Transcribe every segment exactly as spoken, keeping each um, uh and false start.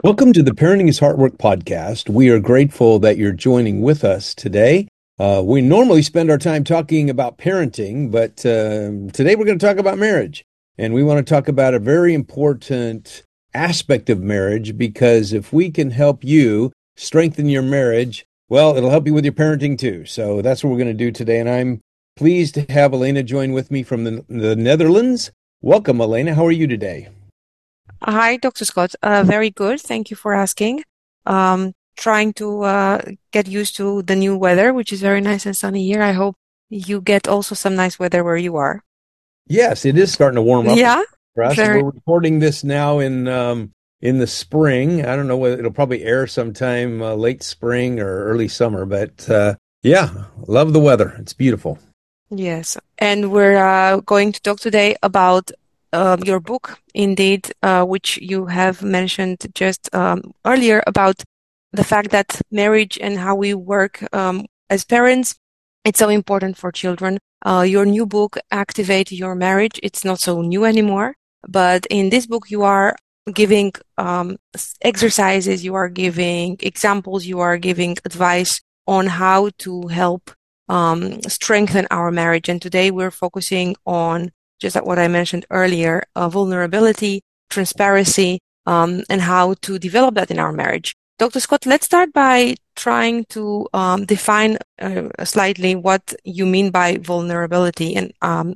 Welcome to the Parenting is Hard Work podcast. We are grateful that you're joining with us today. Uh, we normally spend our time talking about parenting, but uh, today we're going to talk about marriage. And we want to talk about a very important aspect of marriage, because if we can help you strengthen your marriage, well, it'll help you with your parenting too. So that's what we're going to do today. And I'm pleased to have Elena join with me from the, the Netherlands. Welcome, Elena. How are you today? Hi, Doctor Scott. Uh, very good. Thank you for asking. Um, trying to uh, get used to the new weather, which is very nice and sunny here. I hope you get also some nice weather where you are. Yes, it is starting to warm up Yeah, for us. very. We're recording this now in um, in the spring. I don't know whether it'll probably air sometime uh, late spring or early summer, but uh, yeah, love the weather. It's beautiful. Yes, and we're uh, going to talk today about uh, your book, indeed, uh, which you have mentioned just um, earlier about the fact that marriage and how we work um, as parents, it's so important for children. Uh, your new book, Activate Your Marriage, it's not so new anymore, but in this book you are giving um, exercises, you are giving examples, you are giving advice on how to help um, strengthen our marriage. And today we're focusing on just like what I mentioned earlier, uh, vulnerability, transparency, um, and how to develop that in our marriage. Doctor Scott, let's start by trying to um, define uh, slightly what you mean by vulnerability. And um,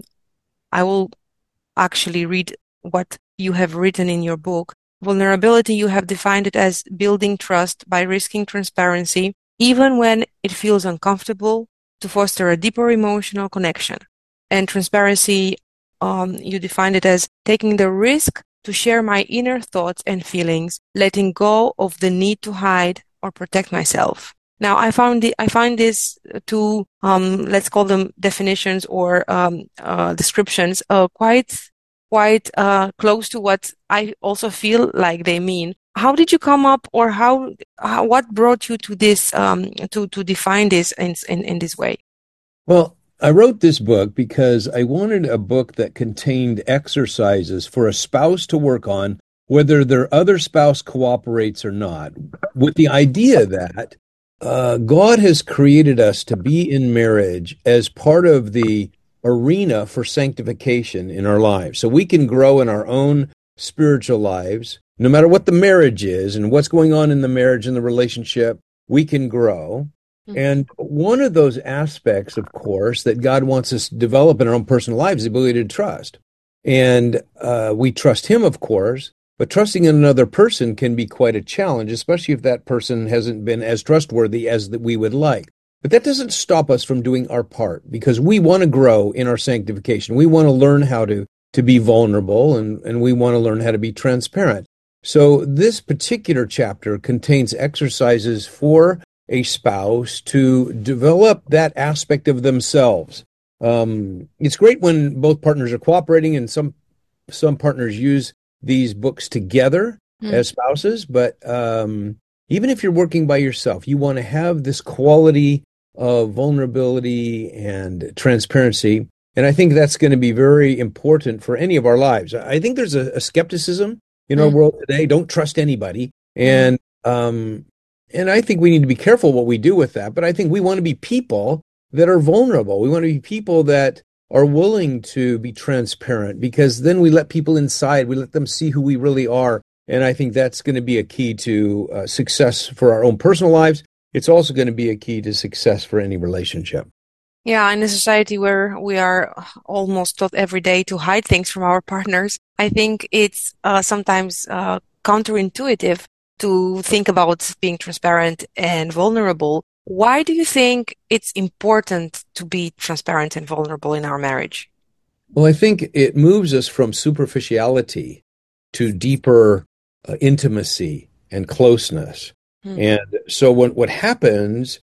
I will actually read what you have written in your book. Vulnerability, you have defined it as building trust by risking transparency, even when it feels uncomfortable, to foster a deeper emotional connection. And transparency, um, you defined it as taking the risk to share my inner thoughts and feelings, letting go of the need to hide or protect myself. Now, I found the, I find these two, um, let's call them definitions or um, uh, descriptions, uh, quite, quite uh, close to what I also feel like they mean. How did you come up, or how, how what brought you to this, um, to to define this in in, in this way? Well, I wrote this book because I wanted a book that contained exercises for a spouse to work on, whether their other spouse cooperates or not, with the idea that uh, God has created us to be in marriage as part of the arena for sanctification in our lives. So we can grow in our own spiritual lives, no matter what the marriage is and what's going on in the marriage and the relationship, we can grow. And one of those aspects, of course, that God wants us to develop in our own personal lives is the ability to trust. And uh, we trust Him, of course, but trusting in another person can be quite a challenge, especially if that person hasn't been as trustworthy as that we would like. But that doesn't stop us from doing our part, because we want to grow in our sanctification. We want to learn how to, to be vulnerable, and, and we want to learn how to be transparent. So this particular chapter contains exercises for a spouse to develop that aspect of themselves. Um, it's great when both partners are cooperating, and some some partners use these books together mm. as spouses. But um, even if you're working by yourself, you want to have this quality of vulnerability and transparency. And I think that's going to be very important for any of our lives. I think there's a, a skepticism in mm. our world today. Don't trust anybody. And um And I think we need to be careful what we do with that. But I think we want to be people that are vulnerable. We want to be people that are willing to be transparent, because then we let people inside. We let them see who we really are. And I think that's going to be a key to uh, success for our own personal lives. It's also going to be a key to success for any relationship. Yeah, in a society where we are almost taught every day to hide things from our partners, I think it's uh, sometimes uh, counterintuitive to think about being transparent and vulnerable. Why do you think it's important to be transparent and vulnerable in our marriage? Well, I think it moves us from superficiality to deeper uh, intimacy and closeness. Hmm. And so what, what happens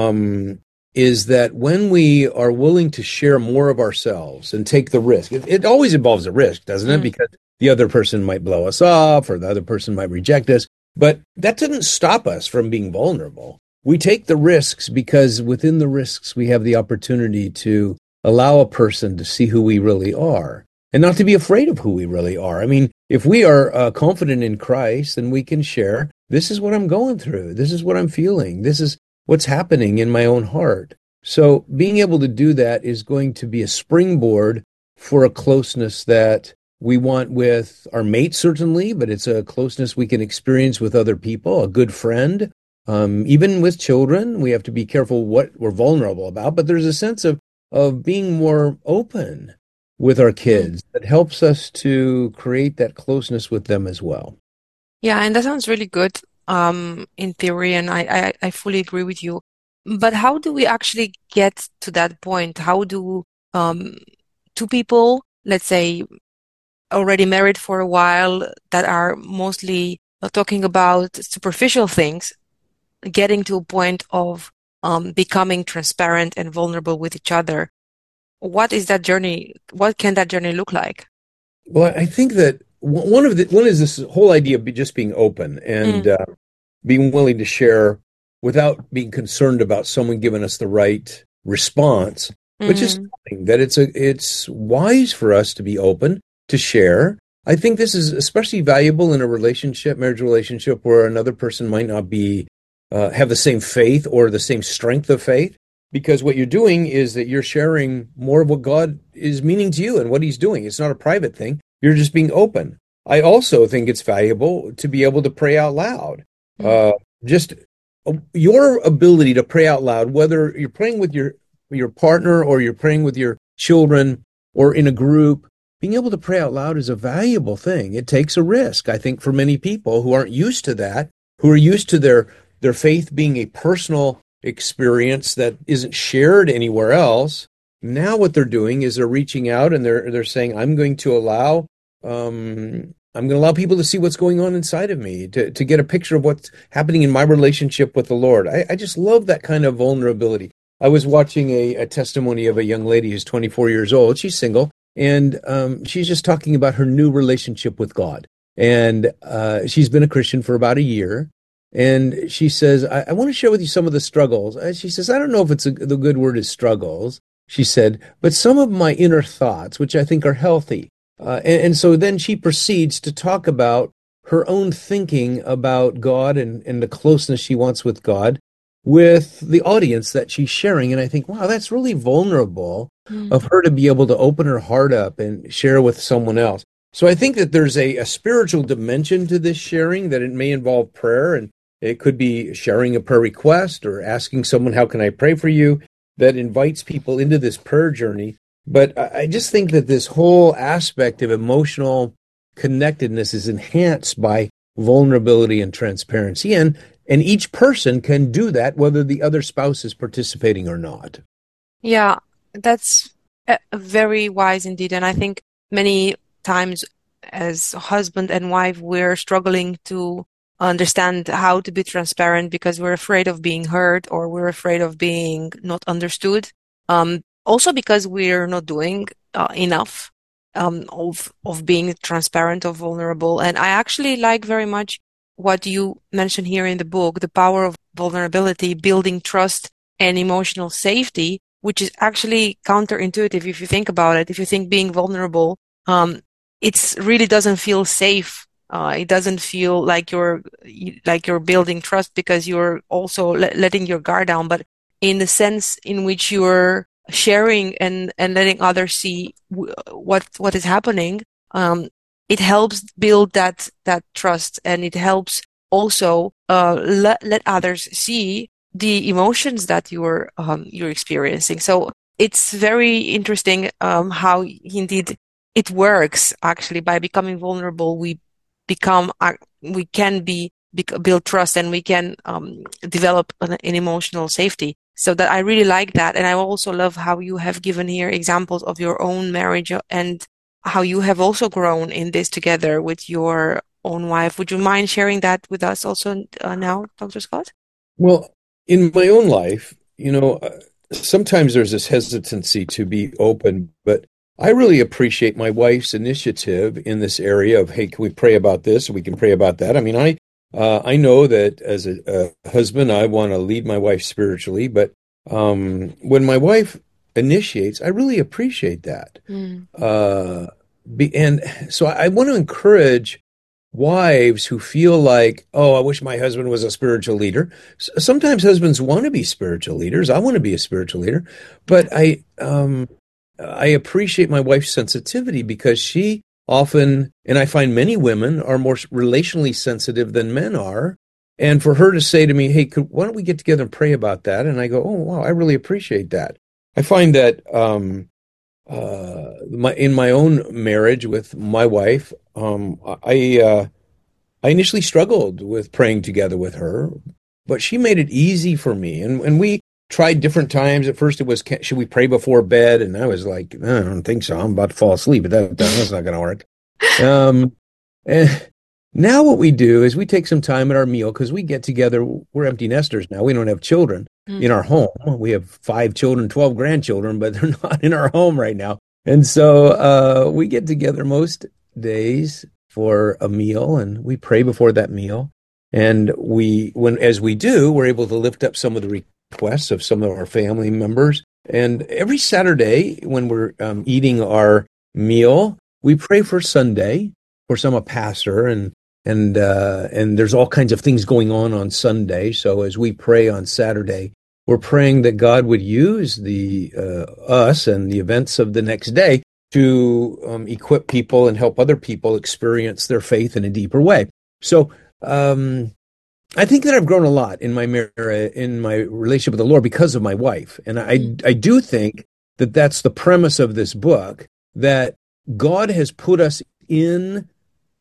um, is that when we are willing to share more of ourselves and take the risk, it, it always involves a risk, doesn't it? Hmm. Because the other person might blow us off, or the other person might reject us. But that doesn't stop us from being vulnerable. We take the risks because within the risks, we have the opportunity to allow a person to see who we really are. and not to be afraid of who we really are. I mean, if we are uh, confident in Christ, then we can share, this is what I'm going through. This is what I'm feeling. This is what's happening in my own heart. So being able to do that is going to be a springboard for a closeness that we want with our mates, certainly, but it's a closeness we can experience with other people, a good friend. Um, even with children, we have to be careful what we're vulnerable about, but there's a sense of, of being more open with our kids that helps us to create that closeness with them as well. Yeah, and that sounds really good um, in theory, and I, I, I fully agree with you. But how do we actually get to that point? How do um, two people, let's say, already married for a while, that are mostly uh, talking about superficial things, getting to a point of um, becoming transparent and vulnerable with each other? What is that journey? What can that journey look like? Well, I think that one of the one is this whole idea of just being open and Mm, uh, being willing to share without being concerned about someone giving us the right response, but just mm, knowing that it's a it's wise for us to be open to share. I think this is especially valuable in a relationship, marriage relationship, where another person might not be uh, have the same faith or the same strength of faith. Because what you're doing is that you're sharing more of what God is meaning to you and what He's doing. It's not a private thing. You're just being open. I also think it's valuable to be able to pray out loud. mm, Uh, just uh, your ability to pray out loud, whether you're praying with your your partner or you're praying with your children or in a group, being able to pray out loud is a valuable thing. It takes a risk, I think, for many people who aren't used to that, who are used to their their faith being a personal experience that isn't shared anywhere else. Now what they're doing is they're reaching out and they're they're saying, I'm going to allow um, I'm going to allow people to see what's going on inside of me, to, to get a picture of what's happening in my relationship with the Lord. I, I just love that kind of vulnerability. I was watching a, a testimony of a young lady who's twenty-four years old. She's single, and um, she's just talking about her new relationship with God. And uh, she's been a Christian for about a year. And she says, I, I want to share with you some of the struggles. And she says, I don't know if it's a, the good word is struggles, she said, but some of my inner thoughts, which I think are healthy. Uh, and, and so then she proceeds to talk about her own thinking about God and, and the closeness she wants with God with the audience that she's sharing. And I think, wow, that's really vulnerable mm. of her to be able to open her heart up and share with someone else. So I think that there's a, a spiritual dimension to this sharing, that it may involve prayer, and it could be sharing a prayer request or asking someone, how can I pray for you? That invites people into this prayer journey. But I just think that this whole aspect of emotional connectedness is enhanced by vulnerability and transparency. And, and each person can do that, whether the other spouse is participating or not. Yeah, that's uh, very wise indeed. And I think many times as husband and wife, we're struggling to understand how to be transparent because we're afraid of being hurt or we're afraid of being not understood. Um, also because we're not doing uh, enough um, of of being transparent or vulnerable. And I actually like very much what you mentioned here in the book, the power of vulnerability, building trust and emotional safety, which is actually counterintuitive if you think about it. If you think being vulnerable, um, it's really doesn't feel safe. Uh, it doesn't feel like you're like you're building trust because you're also le- letting your guard down. But in the sense in which you're sharing and and letting others see w- what what is happening, um, it helps build that that trust, and it helps also uh, let let others see the emotions that you're um, you're experiencing. So it's very interesting um, how indeed it works. Actually, by becoming vulnerable, we become uh, we can be bec- build trust, and we can um, develop an, an emotional safety. So that I really like that, and I also love how you have given here examples of your own marriage and how you have also grown in this together with your own wife. Would you mind sharing that with us also uh, now, Doctor Scott? Well, in my own life, you know, uh, sometimes there's this hesitancy to be open, but I really appreciate my wife's initiative in this area of, hey, can we pray about this? We can pray about that. I mean, I uh, I know that as a, a husband, I want to lead my wife spiritually, but um, when my wife initiates, I really appreciate that. Mm, Uh, be, and so I, I want to encourage wives who feel like, oh, I wish my husband was a spiritual leader. S- Sometimes husbands want to be spiritual leaders. I want to be a spiritual leader, but I um I appreciate my wife's sensitivity because she often, and I find many women are more relationally sensitive than men are. And for her to say to me, hey, could, why don't we get together and pray about that? And I go, oh, wow, I really appreciate that. I find that um, uh, my in my own marriage with my wife, um, I uh, I initially struggled with praying together with her, but she made it easy for me. And and we tried different times. At first, it was, should we pray before bed? And I was like, I don't think so. I'm about to fall asleep at that time. That's not going to work. Um, and now what we do is we take some time at our meal because we get together. We're empty nesters now. We don't have children Mm. in our home. We have five children, twelve grandchildren, but they're not in our home right now. And so uh, we get together most days for a meal, and we pray before that meal. And we, when as we do, we're able to lift up some of the requests of some of our family members. And every Saturday, when we're um, eating our meal, we pray for Sunday. Of course, I'm a pastor, and and uh, and there's all kinds of things going on on Sunday. So as we pray on Saturday, we're praying that God would use the uh, us and the events of the next day to um, equip people and help other people experience their faith in a deeper way. So um, I think that I've grown a lot in my marriage, in my relationship with the Lord because of my wife, and I I do think that that's the premise of this book, that God has put us in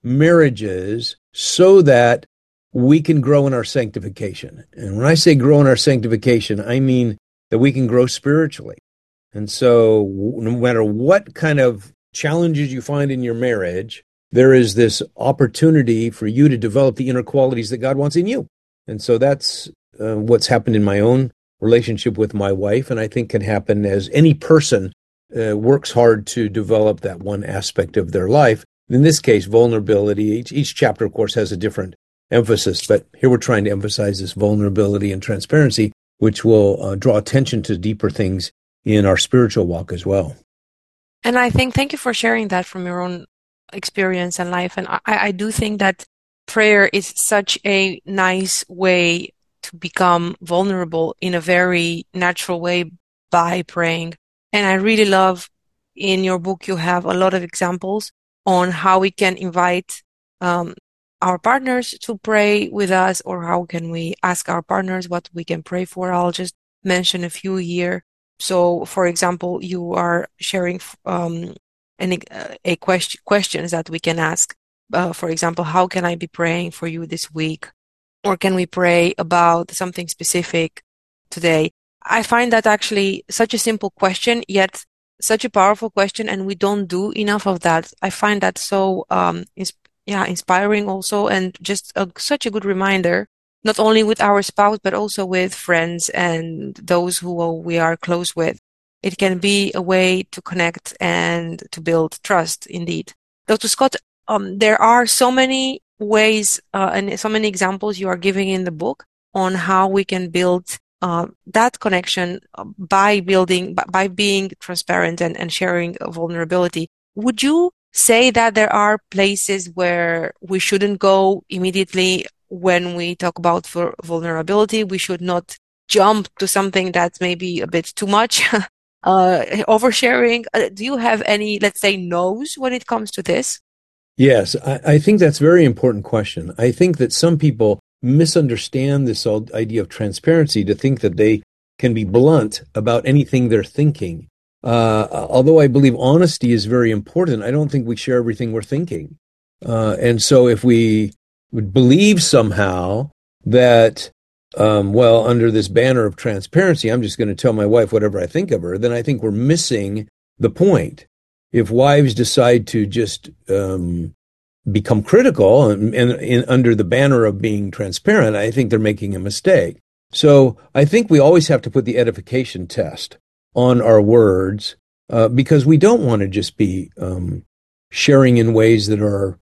marriages so that we can grow in our sanctification. And when I say grow in our sanctification, I mean that we can grow spiritually. And so no matter what kind of challenges you find in your marriage, there is this opportunity for you to develop the inner qualities that God wants in you. And so that's uh, what's happened in my own relationship with my wife, and I think can happen as any person uh, works hard to develop that one aspect of their life. In this case, vulnerability. Each, each chapter, of course, has a different emphasis, but here we're trying to emphasize this vulnerability and transparency, which will uh, draw attention to deeper things in our spiritual walk as well. And I think, thank you for sharing that from your own experience and life. And I, I do think that prayer is such a nice way to become vulnerable in a very natural way by praying. And I really love in your book, you have a lot of examples on how we can invite um, our partners to pray with us, or how can we ask our partners what we can pray for. I'll just mention a few here. So, for example, you are sharing um, an, uh, a question questions that we can ask. Uh, for example, how can I be praying for you this week? Or can we pray about something specific today? I find that actually such a simple question, yet such a powerful question, and we don't do enough of that. I find that so um, ins- yeah, inspiring also, and just a, such a good reminder, not only with our spouse, but also with friends and those who we are close with. It can be a way to connect and to build trust, indeed. Doctor Scott, um, there are so many ways uh, and so many examples you are giving in the book on how we can build uh, that connection by building, by, by being transparent and, and sharing vulnerability. Would you say that there are places where we shouldn't go immediately when we talk about vulnerability? We should not jump to something that's maybe a bit too much, uh, oversharing. Uh, do you have any, let's say, no's when it comes to this? Yes, I, I think that's a very important question. I think that some people misunderstand this idea of transparency to think that they can be blunt about anything they're thinking. Uh, although I believe honesty is very important, I don't think we share everything we're thinking. Uh, and so if we would believe somehow that, um, well, under this banner of transparency, I'm just going to tell my wife whatever I think of her, then I think we're missing the point. If wives decide to just um, become critical and, and, and under the banner of being transparent, I think they're making a mistake. So I think we always have to put the edification test on our words uh, because we don't want to just be um, sharing in ways that are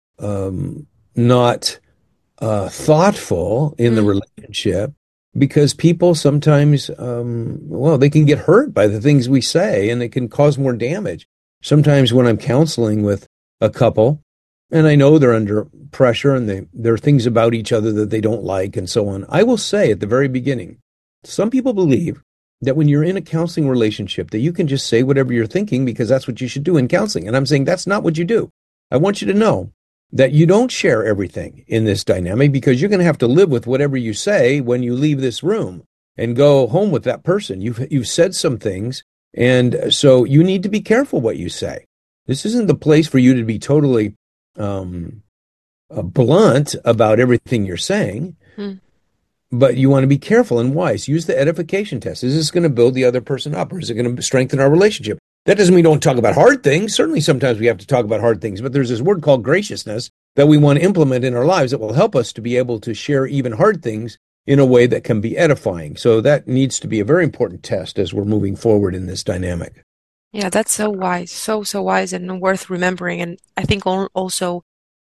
um, not uh, thoughtful in mm. the relationship, because people sometimes, um, well, they can get hurt by the things we say and it can cause more damage. Sometimes when I'm counseling with a couple, and I know they're under pressure and they, there are things about each other that they don't like and so on, I will say at the very beginning, some people believe that when you're in a counseling relationship that you can just say whatever you're thinking because that's what you should do in counseling. And I'm saying that's not what you do. I want you to know that you don't share everything in this dynamic because you're going to have to live with whatever you say when you leave this room and go home with that person. You've, you've said some things, and so you need to be careful what you say. This isn't the place for you to be totally um, uh, blunt about everything you're saying, hmm. but you want to be careful and wise. Use the edification test. Is this going to build the other person up, or is it going to strengthen our relationship? That doesn't mean we don't talk about hard things. Certainly sometimes we have to talk about hard things, but there's this word called graciousness that we want to implement in our lives that will help us to be able to share even hard things in a way that can be edifying. So that needs to be a very important test as we're moving forward in this dynamic. Yeah, that's so wise, so, so wise and worth remembering. And I think also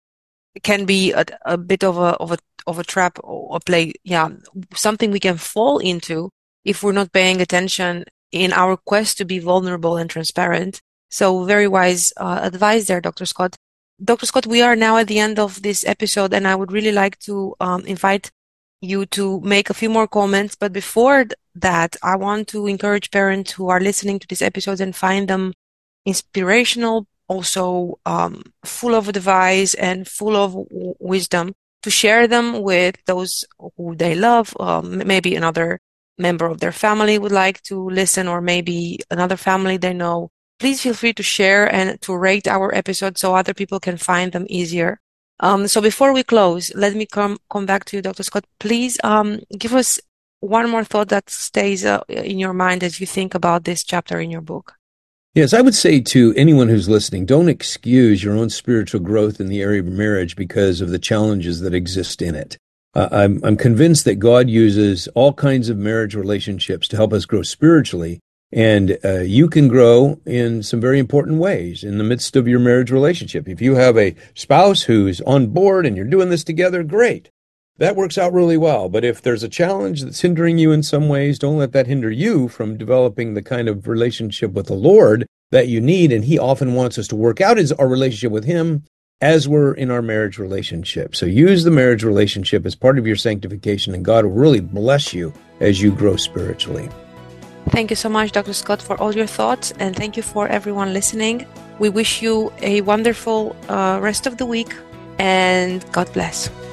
can be a, a bit of a, of a, of a trap or a play. Yeah, something we can fall into if we're not paying attention in our quest to be vulnerable and transparent. So very wise uh, advice there, Doctor Scott. Doctor Scott, we are now at the end of this episode, and I would really like to um, invite you to make a few more comments. But before that, I want to encourage parents who are listening to these episodes and find them inspirational, also um, full of advice and full of w- wisdom, to share them with those who they love, um, maybe another member of their family would like to listen, or maybe another family they know. Please feel free to share and to rate our episodes so other people can find them easier. Um, so before we close, let me come come back to you, Doctor Scott. Please um, give us one more thought that stays uh, in your mind as you think about this chapter in your book. Yes, I would say to anyone who's listening, don't excuse your own spiritual growth in the area of marriage because of the challenges that exist in it. Uh, I'm, I'm convinced that God uses all kinds of marriage relationships to help us grow spiritually, and uh, you can grow in some very important ways in the midst of your marriage relationship. If you have a spouse who's on board and you're doing this together, great. That works out really well. But if there's a challenge that's hindering you in some ways, don't let that hinder you from developing the kind of relationship with the Lord that you need. And He often wants us to work out his, our relationship with Him as we're in our marriage relationship. So use the marriage relationship as part of your sanctification, and God will really bless you as you grow spiritually. Thank you so much, Doctor Scott, for all your thoughts, and thank you for everyone listening. We wish you a wonderful uh, rest of the week, and God bless.